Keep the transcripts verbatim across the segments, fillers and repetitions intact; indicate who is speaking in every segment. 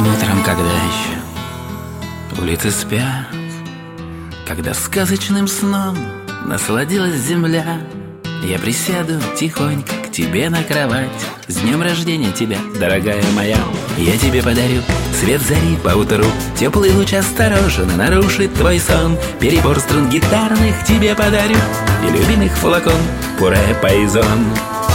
Speaker 1: Ранним утром, когда еще улицы спят, когда сказочным сном насладилась земля, я присяду тихонько к тебе на кровать. С днем рождения тебя, дорогая моя. Я тебе подарю свет зари поутру, теплый луч осторожно нарушит твой сон. Перебор струн гитарных тебе подарю и любимых флакон пуре пайзон.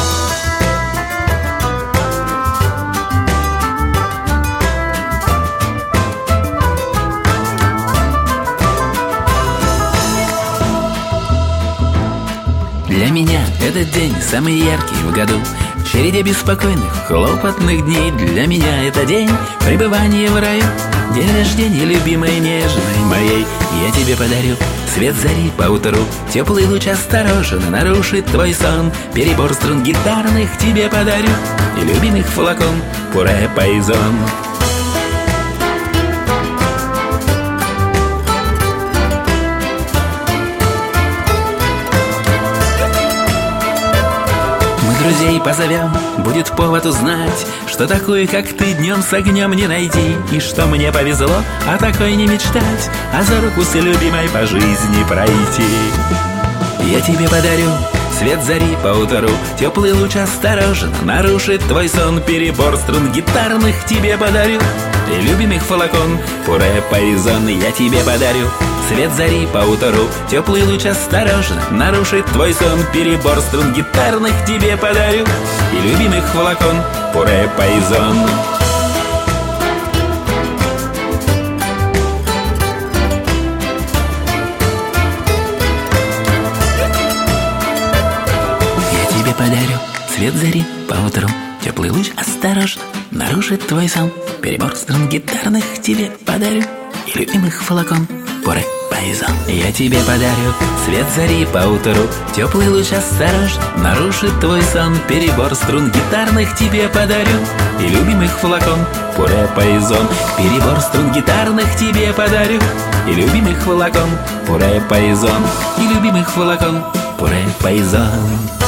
Speaker 1: Для меня этот день самый яркий в году, в череде беспокойных, хлопотных дней. Для меня это день пребывания в раю, день рождения любимой нежной моей. Я тебе подарю свет зари поутру, теплый луч осторожно нарушит твой сон. Перебор струн гитарных тебе подарю и любимых флакон пуре пайзон. Друзей позовем, будет повод узнать, что такую, как ты, днем с огнем не найти. И что мне повезло о такой не мечтать, а за руку с любимой по жизни пройти. Я тебе подарю свет зари поутру, теплый луч осторожно нарушит твой сон. Перебор струн гитарных тебе подарю и любимых флакон пуре пайзон. Я тебе подарю свет зари поутру, теплый луч осторожно нарушит твой сон. Перебор струн гитарных тебе подарю и любимых флакон пуре пайзон. Я тебе подарю свет зари поутру, теплый луч осторожно нарушит твой сон. Перебор струн гитарных тебе подарю и любимых флакон пуре пайзон. Я тебе подарю свет зари поутру, теплый луч осторожно нарушит твой сон. Перебор струн гитарных тебе подарю и любимых флакон пуре пайзон. Перебор струн гитарных тебе подарю и любимых флакон пуре пайзон. И любимых флакон пуре пайзон.